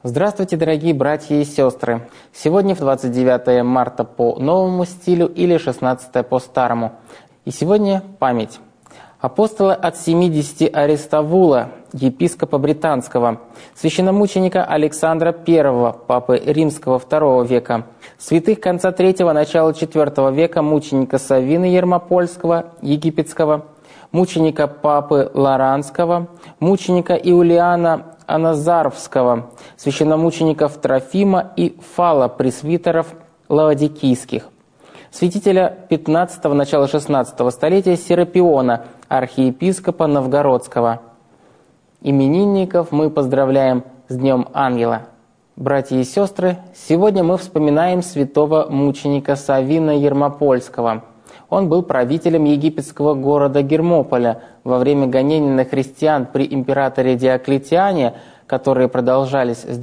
Здравствуйте, дорогие братья и сестры! Сегодня 29 марта по новому стилю или 16 по старому. И сегодня память. Апостола от 70 Аристовула, епископа британского, священномученика Александра I, папы римского II века, святых конца III – начала IV века, мученика Саввина Ермопольского, египетского, мученика папы Лоранского, мученика Иулиана Аназарвского, священномучеников Трофима и Фала, пресвитеров лаодикийских, святителя 15-го, начала 16 столетия Серапиона, архиепископа Новгородского. Именинников мы поздравляем с Днем Ангела. Братья и сестры, сегодня мы вспоминаем святого мученика Саввина Ермопольского. Он был правителем египетского города Гермополя во время гонений на христиан при императоре Диоклетиане, которые продолжались с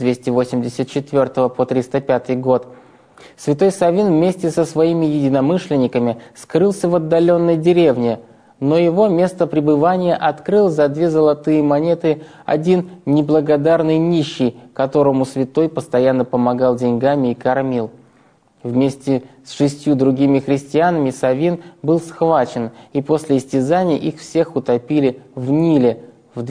284 по 305 год. Святой Саввин вместе со своими единомышленниками скрылся в отдаленной деревне, но его место пребывания открыл за 2 золотые монеты один неблагодарный нищий, которому святой постоянно помогал деньгами и кормил. Вместе с 6 другими христианами Саввин был схвачен, и после истязаний их всех утопили в Ниле в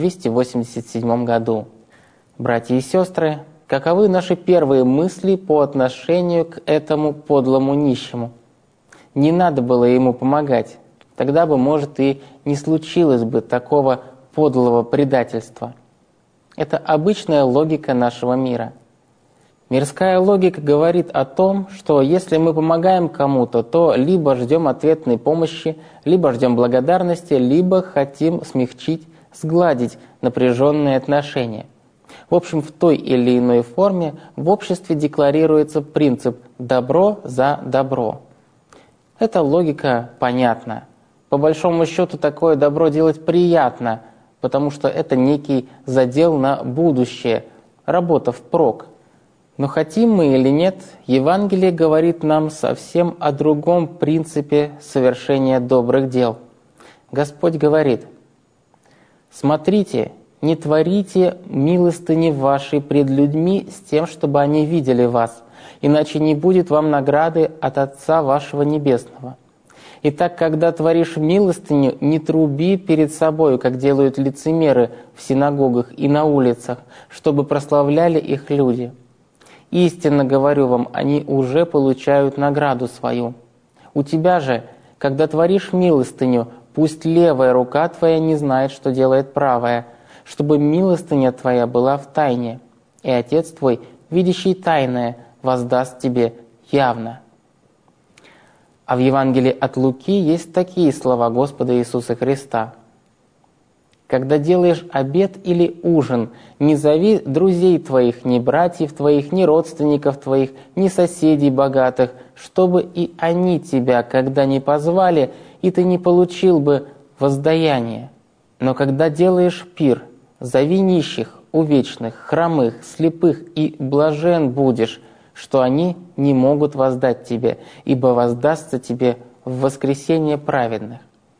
287 году. Братья и сестры, каковы наши первые мысли по отношению к этому подлому нищему? Не надо было ему помогать, тогда бы, может, и не случилось бы такого подлого предательства. Это обычная логика нашего мира. Мирская логика говорит о том, что если мы помогаем кому-то, то либо ждем ответной помощи, либо ждем благодарности, либо хотим смягчить, сгладить напряженные отношения. В общем, в той или иной форме в обществе декларируется принцип «добро за добро». Эта логика понятна. По большому счету такое добро делать приятно, потому что это некий задел на будущее, работа впрок. Но хотим мы или нет, Евангелие говорит нам совсем о другом принципе совершения добрых дел. Господь говорит: «Смотрите, не творите милостыни вашей пред людьми с тем, чтобы они видели вас, иначе не будет вам награды от Отца вашего Небесного. Итак, когда творишь милостыню, не труби перед собою, как делают лицемеры в синагогах и на улицах, чтобы прославляли их люди. Истинно говорю вам, они уже получают награду свою. У тебя же, когда творишь милостыню, пусть левая рука твоя не знает, что делает правая, чтобы милостыня твоя была в тайне, и Отец твой, видящий тайное, воздаст тебе явно». А в Евангелии от Луки есть такие слова Господа Иисуса Христа: «Когда делаешь обед или ужин, не зови друзей твоих, ни братьев твоих, ни родственников твоих, ни соседей богатых, чтобы и они тебя, когда не позвали, и ты не получил бы воздаяние. Но когда делаешь пир, зови нищих, увечных, хромых, слепых, и блажен будешь, что они не могут воздать тебе, ибо воздастся тебе в воскресение праведных».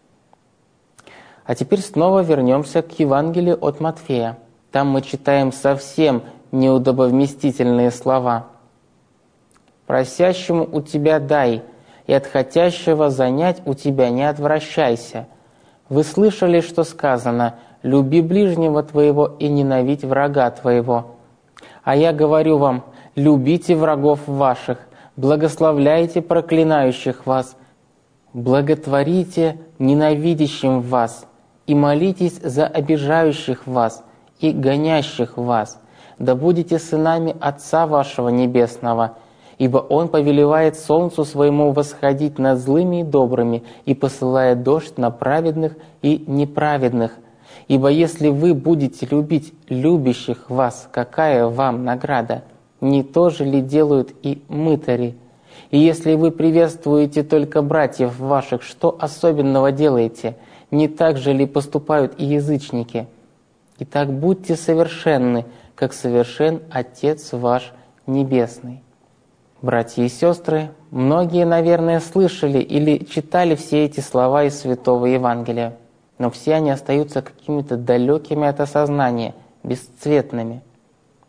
А теперь снова вернемся к Евангелию от Матфея. Там мы читаем совсем неудобовместительные слова. «Просящему у тебя дай, и от хотящего занять у тебя не отвращайся. Вы слышали, что сказано: люби ближнего твоего и ненавидь врага твоего. А я говорю вам: любите врагов ваших, благословляйте проклинающих вас, благотворите ненавидящим вас, и молитесь за обижающих вас и гонящих вас, да будете сынами Отца вашего Небесного, ибо Он повелевает солнцу своему восходить над злыми и добрыми и посылает дождь на праведных и неправедных. Ибо если вы будете любить любящих вас, какая вам награда? Не то же ли делают и мытари? И если вы приветствуете только братьев ваших, что особенного делаете? Не так же ли поступают и язычники? Итак, будьте совершенны, как совершен Отец ваш Небесный». Братья и сестры, многие, наверное, слышали или читали все эти слова из Святого Евангелия, но все они остаются какими-то далекими от осознания, бесцветными.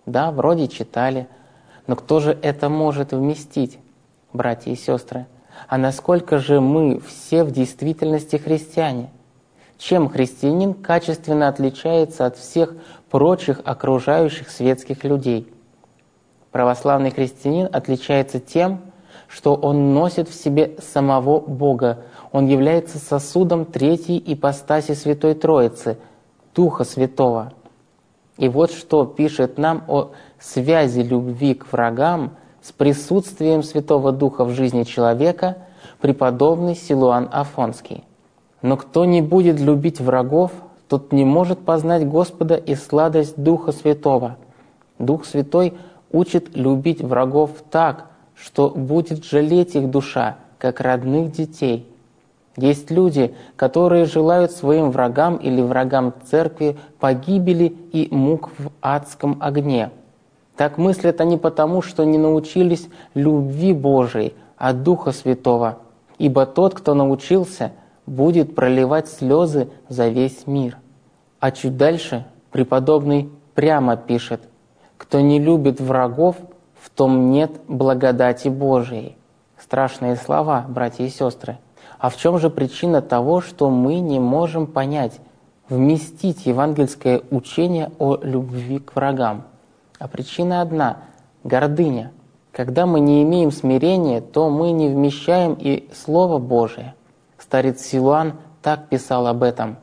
Да, вроде читали, но кто же это может вместить, братья и сестры? А насколько же мы все в действительности христиане? Чем христианин качественно отличается от всех прочих окружающих светских людей? Православный христианин отличается тем, что он носит в себе самого Бога. Он является сосудом третьей ипостаси Святой Троицы, Духа Святого. И вот что пишет нам о связи любви к врагам с присутствием Святого Духа в жизни человека преподобный Силуан Афонский. «Но кто не будет любить врагов, тот не может познать Господа и сладость Духа Святого. Дух Святой учит любить врагов так, что будет жалеть их душа, как родных детей. Есть люди, которые желают своим врагам или врагам церкви погибели и мук в адском огне. Так мыслят они потому, что не научились любви Божией от Духа Святого, ибо тот, кто научился, будет проливать слезы за весь мир». А чуть дальше преподобный прямо пишет: «Кто не любит врагов, в том нет благодати Божией». Страшные слова, братья и сестры. А в чем же причина того, что мы не можем понять, вместить евангельское учение о любви к врагам? А причина одна – гордыня. Когда мы не имеем смирения, то мы не вмещаем и Слово Божие. Старец Силуан так писал об этом: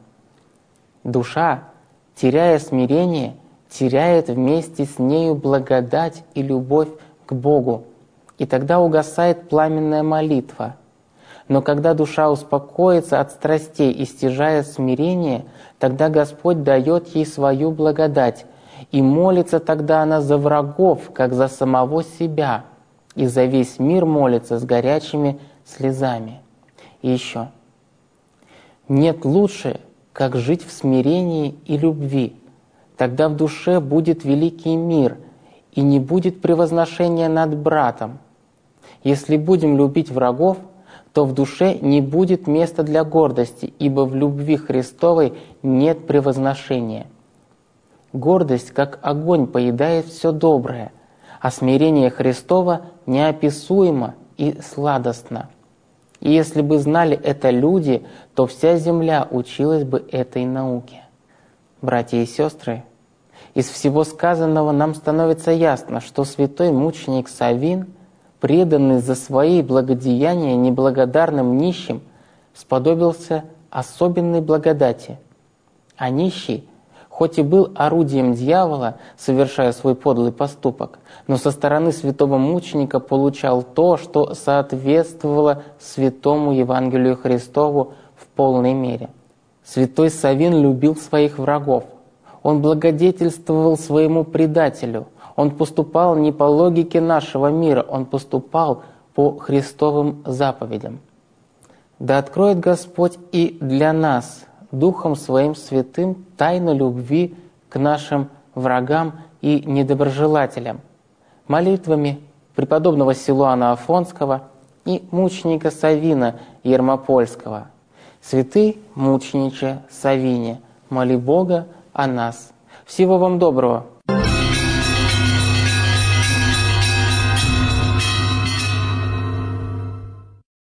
«Душа, теряя смирение, теряет вместе с нею благодать и любовь к Богу, и тогда угасает пламенная молитва. Но когда душа успокоится от страстей и стяжая смирение, тогда Господь дает ей свою благодать, и молится тогда она за врагов, как за самого себя, и за весь мир молится с горячими слезами». И еще: «Нет лучше, как жить в смирении и любви. Тогда в душе будет великий мир, и не будет превозношения над братом. Если будем любить врагов, то в душе не будет места для гордости, ибо в любви Христовой нет превозношения. Гордость, как огонь, поедает все доброе, а смирение Христово неописуемо и сладостно. И если бы знали это люди, то вся земля училась бы этой науке». Братья и сестры, из всего сказанного нам становится ясно, что святой мученик Савин, преданный за свои благодеяния неблагодарным нищим, сподобился особенной благодати. А нищий, хоть и был орудием дьявола, совершая свой подлый поступок, но со стороны святого мученика получал то, что соответствовало святому Евангелию Христову в полной мере. Святой Савин любил своих врагов. Он благодетельствовал своему предателю. Он поступал не по логике нашего мира, он поступал по Христовым заповедям. Да откроет Господь и для нас Духом Своим Святым тайну любви к нашим врагам и недоброжелателям молитвами преподобного Силуана Афонского и мученика Савина Ермопольского. Святый мучениче Савине, моли Бога о нас. Всего вам доброго!